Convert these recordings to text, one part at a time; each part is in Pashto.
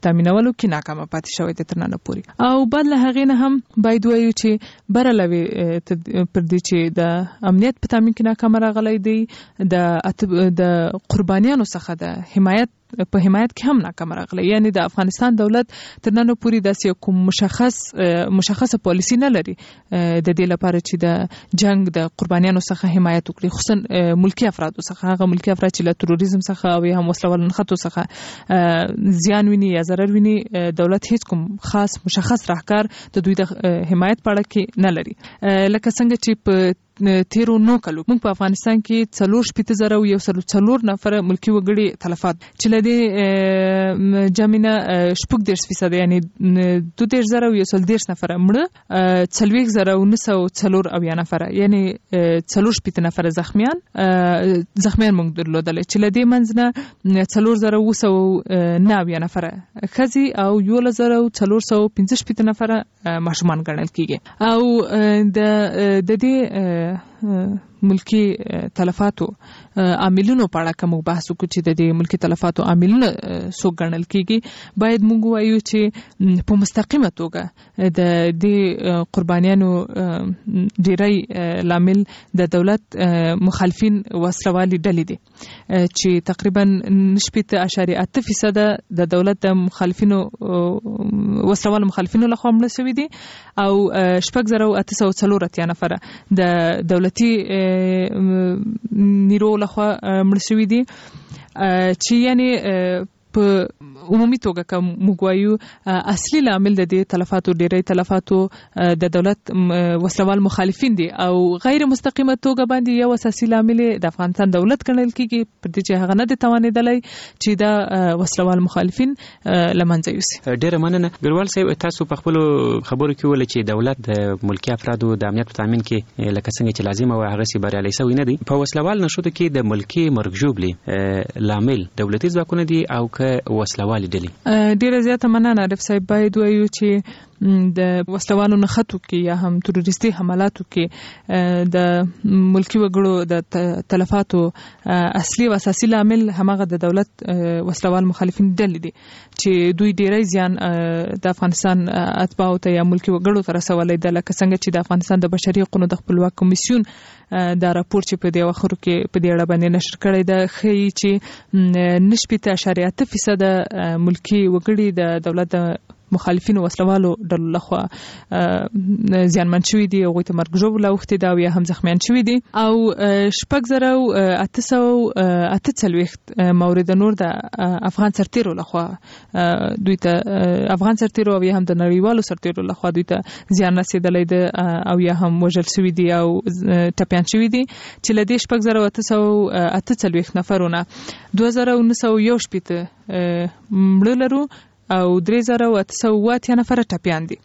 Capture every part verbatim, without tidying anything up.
تامینولو کې ناکامه پاتې شوی دی تر نن پورې. او بل له هغې نه هم باید وایو چې برلوي پر دې چې د امنیت په تامین کې ناکامه راغلی دی، د د قربانیانو څخه د حمایت په حمایت کې هم ناکام راغلی. یعنی د افغانستان دولت تر نن پورې داسې کوم مشخص مشخصه پالیسی نه لري د دې لپاره چې د جنگ د قربانیانو څخه حمایت وکړي، خصوصا ملکی افرادو څخه، هغه ملکی افراد چې له تروریزم څخه او هم وسلوال نښتو څخه زیان ویني یا ضرر ویني. دولت هیڅ کوم خاص مشخص راهکار د دوی د حمایت په اړه کې نه لري. لکه څنګه چې په تیرو نو کلو موږ په افغانستان کې څلور شپېته زره او یو سل څلور نفره ملکی وګړي تلفات چې له دې جامینه شپږ دېرش فیصد یعنی دوه دېرش زره او یو سل دېرش نفره مړه، څلوېښت زره او نهه سوه څلور اویا نفره یعنی څلور شپېته نفره زخمیان زخمیان موږ درلودل، چې له دې منځ نه څلور زره اوه سوه نهه اویا نفره ښځې او یولس زره او څلور سوه پنځه شپېته نفره ماشومان ګڼل کېږي. او د د دې ملکی تلفاتو عاملونو په اړه کوم بحث وکړو چې د دې ملکی تلفاتو عاملونه څوک ګڼل کېږي، باید موږ وایو چې په مستقیمه توګه د دې قربانیانو ډیری لامل د دولت مخالفین وسلوالي ډلې دي چې تقریبا شپږ اعشاریه اته فیصد د دولت د مخالفینو وسلوال مخالفینو لخوا مړه شوي دي او شپږ زره اته سوه څلور اتیا نفره د دولتي نیرو لخوا مړه شوي دي، چې یعنی په عمومي توګه که موږ وایو اصلي لامل د دې تلفاتو ډیری تلفاتو د دولت وسلوال مخالفین دي او غیر مستقیمه توګه باندې یو اساسي لامل د افغانستان دولت ګڼل کېږي پر دې چې هغه نه دی توانېدلی چې دا وسلوال مخالفین له منځه یوسي. ډېره مننه ګروال صاحب، تاسو په خپلو خبرو کې وویل چې دولت د ملکي افرادو د امنیت په تامین کې لکه څنګه چې لازمه وه هغسې بریالی سوی نه دی. په وسلوال نښتو کې د ملکي مرګ ژوبلې لامل دولتي ځواکونه دي او که وسلوالي ډلې؟ ډیره زیاته مننه عارف صاحب. باید وایو چې د وسلوالو نښتو کې یا هم تروریستي حملاتو کې د ملکی وګړو د تلفاتو اصلي او اساسي لامل همغه د دولت وسلوال مخالفین ډلې دي چې دوی ډیری زیان د افغانستان اتباعو ته یا ملکی وګړو ته رسولی ده. لکه څنګه چې د افغانستان د بشري حقوقو د خپلواک کمیسیون دا راپور چې په دې اواخرو کې په دې اړه باندې نشر کړی ده ښیي چې نه شپېته اعشاریه اته فیصده ملکی وګړي د دولت د مخالفینو وسلوالو ډلو لخوا زیانمن شوي دي، هغوی ته مرګ ژوبله اوښتې ده او یا هم زخمیان شوي دي. او شپږ زره او اته سوه اته څلوېښت مورد نور د افغان سرتیرو لخوا دوی ته افغان سرتیرو او یا هم د نړیوالو سرتیرو لخوا دوی ته زیان رسېدلی ده او یا هم وژل شوي دي او ټپیان شوي دي، چې له دې شپږ زره اته سوه اته څلوېښت نفرو نه دوه زره او نهه سوه یو شپېته مړه لرو او درې زره او اته سوه اوه اتیا نفره ټپیان دي،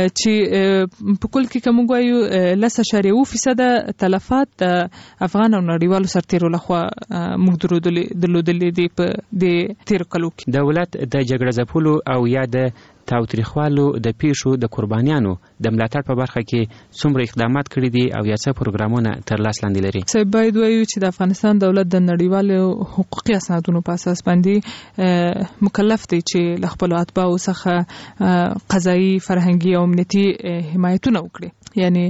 چې په کل کې که موږ وایو لس اعشاریه اوه فیصده تلفات د افغان او نړیوالو سرتیرو لخوا موږ درلودلي دي په دې تېرو کلو کې. دولت د جګړه ځپلو او یا د تاوتریخوالو د پیښو د قربانیانو د ملاتړ په برخه کې څومره اقدامات کړي دي او یا څه پروګرامونه تر لاس لاندې لري؟ صاحب باید وایو چې د افغانستان دولت د نړیوالو حقوقي اسنادونو په اساس باندې مکلف دی چې له خپلو اتباعو څخه قضایي، فرهنګي او امنیتي حمایتونه وکړي. یعنی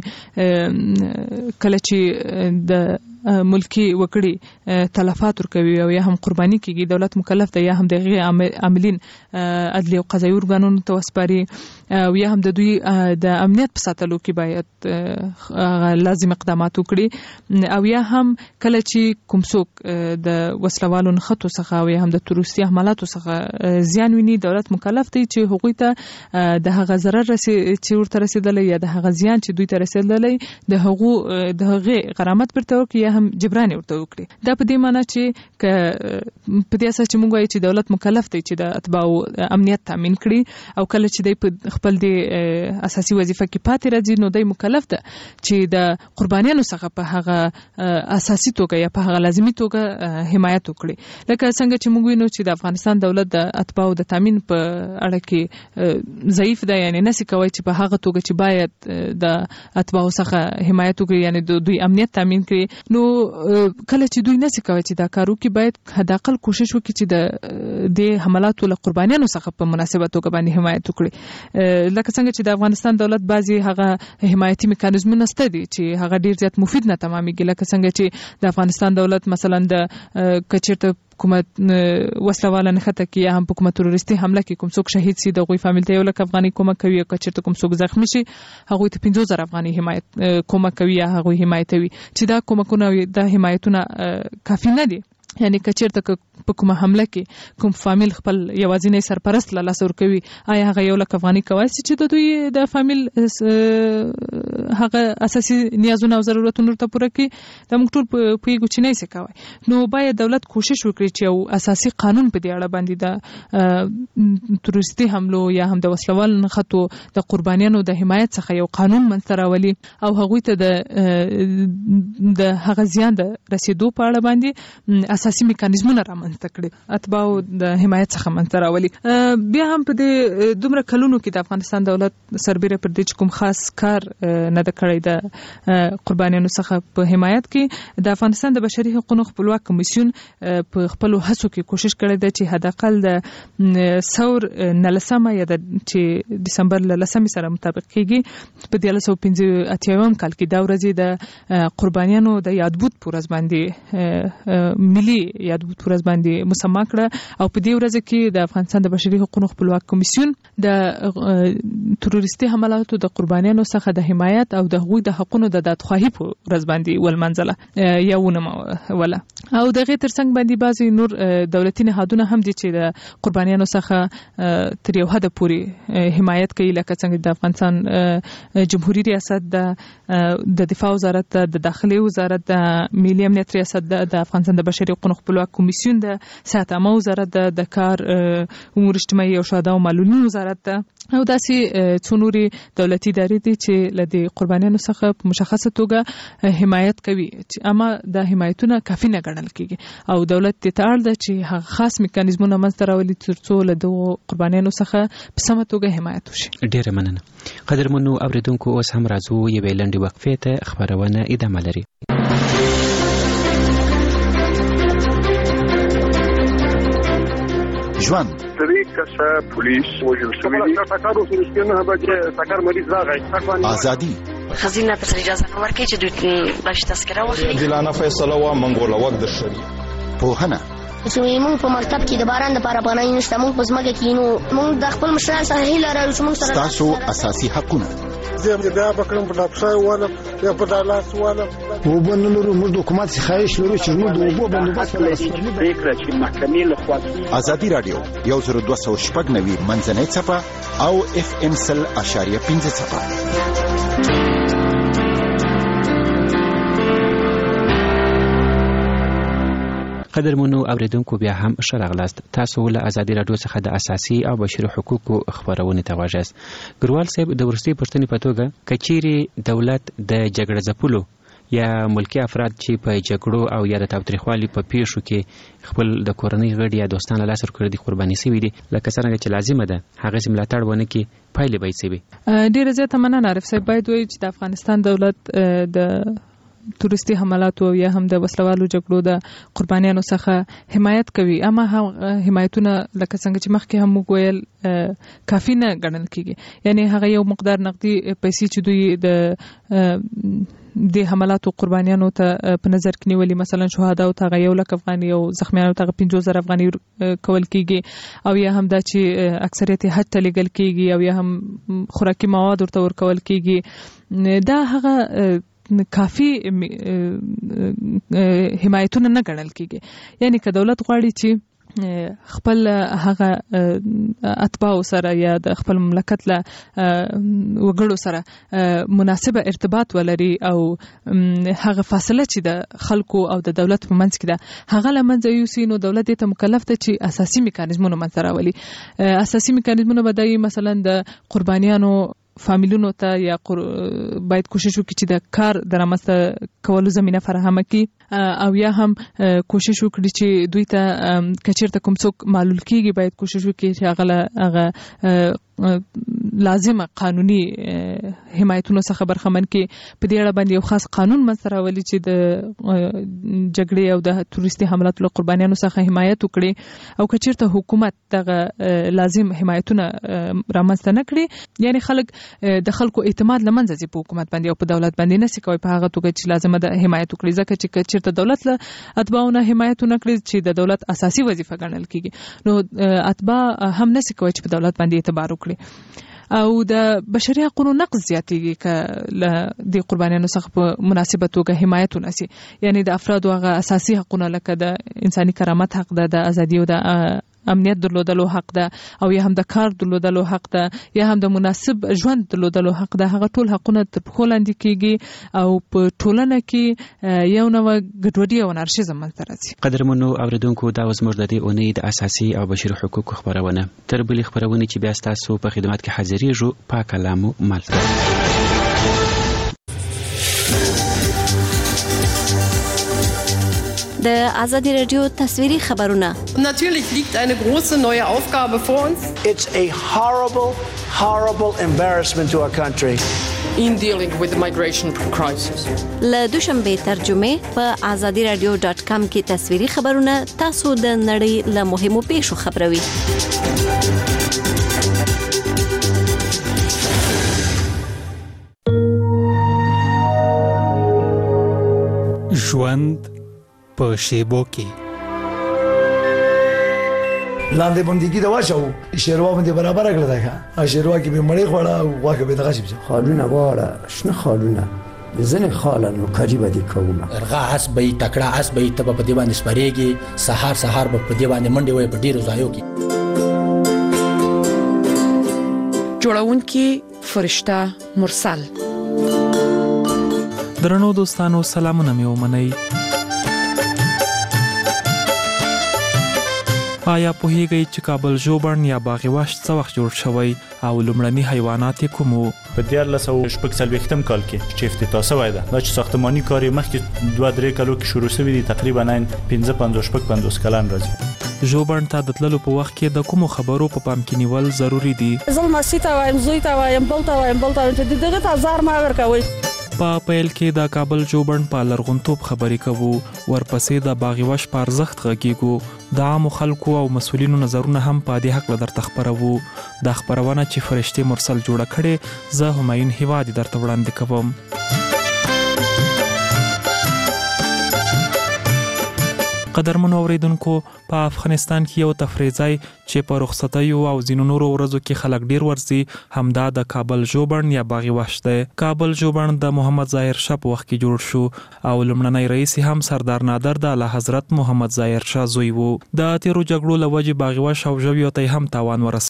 کله چې د ملکی وګړي تلفات ورکوي او یا هم قرباني کیږي، دولت مکلف دی یا هم د هغې عاملین عدلي او قضایي ارګانونو ته وسپاري او یا هم د دوی د امنیت په ساتلو کې باید لازم اقدامات وکړي، او یا هم کله چې کوم څوک د وسلوالو نښتو څخه او یا هم د تروریستي حملاتو څخه زیان ویني، دولت مکلف دی چې هغوی ته د هغه ضرر چې ورته رسېدلی یا د هغه زیان چې دوی ته رسېدلی د هغو د هغې غرامت بیرته ورکړي یا هم جبران ورته وکړي. دا په دې معنی چې که په دې اساس چې موږ وایو چې دولت مکلف دی چې د اتباعو امنیت تامین کړي او کله چې دی په خپل د اساسي وظیفه کې پاتې راځي نو دی مکلف ده چې د قربانیانو څخه په هغه اساسي توګه یا په هغه لازمي توګه حمایت وکړي. لکه څنګه چې موږ وینو چې د افغانستان دولت د اتباعو د تامین په اړه کې ضعیف ده، یعنی نسي کوي چې په هغه توګه چې باید د اتباعو څخه حمایت وکړي یعنی د دوی امنیت تامین کړي. نو نو کله چې دوی نسی کوي چې دا کارو کې باید حداقل کوشش وکړي چې د د حملاتو له قربانیانو څخه په مناسبه توګه باندې حمایت وکړي. لکه څنګه چې د افغانستان دولت بعضي هغه حمایتي میکانیزمونه شته دي چې هغه ډیر زیات مفید نه تمامېږي. لکه څنګه چې د افغانستان دولت مثلا د کچیرته حکومت وسلواله نخته کې یا هم په کومه تروریستي حمله کې کوم څوک شهید سي د غوي فامیل ته یو لک افغاني کومک کوي او کچیرته کوم څوک زخمی شي هغه ته پنځه زره افغاني حمایت کومک کوي یا هغه حمایت کوي چې دا کومکونه د حمایتونه کافي نه دي. یعنی کچیرته په کومه حمله کې کوم فامیل خپل یوازینی سرپرست له لاس ورکوي آیا هغه یو لک افغاني کوي چې د دوی د فامیل هغه اساسي نیازونه او ضرورتونه ته پوره کړي دا موږ ټول په یو چینه سي کوي. نو باید دولت کوشش وکړي چې یو اساسي قانون په دې اړه باندې د تروریستي حملو یا هم د وسلوال نخټو د قربانیانو د حمایت څخه یو قانون منځته راولي او هغوی ته د د هغه زیان د رسیدو په اړه باندې اساسي میکانیزمونه رامنځته کړي اتباع د حمایت څخه منځته راولي. بیا هم په دې دومره کلونو کې د افغانستان دولت سربېره پر دې کوم خاص کار نه د کړی د قربانیانو څخه په حمایت کې د افغانستان د بشري حقوقو خپلواک کمیسیون په خپل هڅو کې کوشش کړی دی چې حداقل د سور نلسمه یا د چې دسمبر لسمه سره مطابق کېږي په دیارلس سوه پنځه اتیاوم کال کې دا ورځ د قربانیانو د یادبود پر ورځ باندې ملي یادبود پر ورځ باندې مسما کړه او په دې ورځ کې د افغانستان د بشري حقوقو خپلواک کمیسیون د تروریستي حملاتو د قربانیانو څخه د حمایت او د حقوقو د حقونو د دادخواهی په ورځ باندې ولمنځله یا ونه ولا او دغه ترڅنګ باندې بعضی نور دولتي نهادونه هم دي چې د قربانیانو څخه تر یو حد پورې حمایت کوي لکه څنګه د افغانستان جمهوریت ریاست د دفاع وزارت د داخلي وزارت د ملي امنیت ریاست د افغانستان د بشري حقوقو خپلواک کمیسیون د صحت عامه وزارت د کار امور اجتماعي او شهدا او معلولین وزارت او داسې څو نوري دولتي ادارې دي چې له دې قربانیانو څخه په مشخصه توګه حمایت کوي اما د حمایتونه کافي نه ګڼل کیږي او دولت ته اړ ده چې خاص میکانیزمونه منځته راولي ترڅو له دغو قربانیانو څخه په سمه توګه حمایت وشي. ډیره مننه. قدرمنو اوریدونکو اوس هم راځو یوې لنډې وقفې ته خبرونه ادامه لري. ژوند سری کسه پولیس وجل شوی دی تاکارو سرسپینه به تاکار مریض راغی ازادي خزینه په اجازه ورکړي چې دوی باش تذکره واخلي دلانه فیصله وا منګوله وخت د شری پوهنه چې موږ په مکتب کې د باران د لپاره پناه نشته موږ په ځمکه کې نو موږ د خپل مشران سره هیله لرو چې موږ سره تاسو اساسي حقونه زه بیا بکرم په ډاکټر وانه یا په دالاس وانه وبنلو موږ د حکومت خواهش لرو چې موږ د وبو بندوبست ولرو فکر چې محکمې له خوا ازادي رادیو یو زر دوه سوه شپږ نوي منځنۍ صفه او اف ام سل اشاریه پنځه صفه. قدرمنو اوریدونکو بیا هم ښه راغلاست. تاسو له ازادي راډیو څخه د اساسي او بشري حقوقو خبرونه ته واجاست. ګروال صاحب د ورستي پښتنې په توګه کچيري دولت د جګړه ځپلو یا ملکی افراد چې په جګړو او یا د تاوتریخوالي په پیښو کې خپل د کورنۍ غړي یا دوستان له لاسه ورکړي دي قرباني شوي دي لکه څنګه چې لازمه ده هغه سم ملاتړ ونه کې پایلې به یې وي. ډیره زیاته مننه عارف صاحب. باید وایي چې د افغانستان دولت د تروریستي حملاتو یا هم د وسلوالو جګړو د قربانیانو څخه حمایت کوي اما هم حمایتونه لکه څنګه چې مخکې هم وویل کافي نه ګڼل کیږي. یعنی هغه یو مقدار نقدي پیسې چې دوی د د حملاتو قربانیانو ته په نظر کې نیولي مثلا شهدا او ته یو لک افغاني او زخمیانو ته پنځه زره افغاني کول کیږي او یا هم دا چې اکثریت حد ته لګل کیږي او یا هم خوراکي مواد ورته ورکول کیږي دا هغه کافی حمایتونه نه ګڼل کیږي. یعنی که دولت غواړي چې خپل هغه اتباع سره یا د خپل مملکت له وګړو سره مناسبه ارتباط ولري او هغه فاصله چې د خلکو او د دولت په منځ کې ده هغه لمنځه یوسي نو دولت ته مکلف دی چې اساسي میکانیزمونه منځته راولي. اساسي میکانیزمونه به د مثلا د قربانیانو فامیلونو ته یا باید کوشش وکړي چې د کار د رامنځته کولو زمینه فراهمه کړي او یا هم کوشش وکړي چې دوی ته کچیرته کوم څوک معلول کیږي باید کوشش وکړي چې هغه هغه لازمه قانوني حمایتونو څخه برخمن کې په دې اړه باندې یو خاص قانون منځته راولي چې د جګړې او د تروریستي حملاتو له قربانیانو څخه حمایت وکړي او که چیرته حکومت دغه لازم حمایتونه رامنځته نه کړي یعنی خلک د خلکو اعتماد لمنځه ځي په حکومت باندې او په دولت باندې نشي کوي په هغه توګه چې لازمه ده حمایت وکړي ځکه چې چیرته دولت له اتباعونه حمایت نه کړي چې د دولت اساسي وظیفه ګڼل کیږي نو اتباع هم نشي کوي چې په دولت باندې اعتبار وکړي او د بشري حقوقو نقض زیاتېږي ک ل د قربانیانو څخه په مناسبه توګه حمایت ونشي یعنی د افرادو هغه اساسي حقوقونه لکه د انساني کرامت حق ده د ازادي او د امنیت درلودلو حق ده او یا هم د کار درلودلو حق ده یا هم د مناسب ژوند درلودلو حق ده هغه ټول حقونه تر پښو لاندې کیږي او په ټولنه کې یو نوع ګډوډي او انارشیزم منځته راځي. قدرمنو اوریدونکو دا زموږ د دې اونۍ د اساسي او بشري حقوقو خبرونه تر بلې خبرونه چې بیا ستاسو په خدمت کې حاضرېږو پاک کلامو ملته. د آزادی رادیو تصویری خبرونه. Natürlich liegt eine große neue Aufgabe vor uns. It's a horrible, horrible embarrassment to our country. In dealing with the migration crisis. له دوشنبه ترجمه په آزادی رادیو ډاټ کام کې تصویری خبرونه تاسو د نړۍ له مهمو پیښو خبروي. ژوند په شیبو کې لاندې باندې دا واچو شیروا باندې برابر کړل دا ښه شیروا کې به مړی خوړه او واکه به دغه شي خالونه واړه شنه خالونه ځنه خالانو قریبه دي کومه ارغا اس به تکړه اس به تب په دی باندې سپریږي سحر سحر په دی باندې منډي وي په ډیرو ځایو کې جوړونکي فرشته مرسل. درنو دوستانو سلامونه مې ومنئ. آیا پوهیږئ چې کابل ژوبڼ یا باغ وحش څه وخت جوړ شوی او لومړني حیوانات یې کوم وو؟ په دیارلس سوه شپږ څلوېښتم کال کې چې افتتاح شوی ده دا چې ساختماني کار یې مخکې دوه درې کالو کې شروع شوی دی تقریبا پنځه پنځوس شپږ پنځوس کلن راځي. ژوبڼ ته د تللو په وخت کې د کومو خبرو په پام کې نیول ضروری دي؟ زلمسي ته وایم زوی ته وایم بل ته وایم بل ته وایم چې دغه تازار ما ورکوي. په پیل کې د کابل ژوبڼ په لرغونتوب خبرې کوو ورپسې د باغ وحش په ارزښت غږیږو د عامو خلکو او مسؤلینو نظرونه هم په دې حق درته خبرو. د خبرونه چې فرشته مرسل جوړه کړي زه همایون هیوادي درته وړاندې کوم. قدرمنو اوریدونکو په افغانستان کې یو تفریح ځای چې په رخصتیو او ځینو نورو ورځو کې خلک ډیر ورځي همدا د کابل ژوبڼ یا باغ وحش دی. کابل ژوبڼ د محمد ظاهر شاه په وخت کې جوړ شو او لومړنی رئیس هم سردار نادر د اعلی حضرت محمد ظاهر شاه زوی وو. د تیرو جګړو له وجې باغ وحش او ژویو ته هم تاوان ورسېد.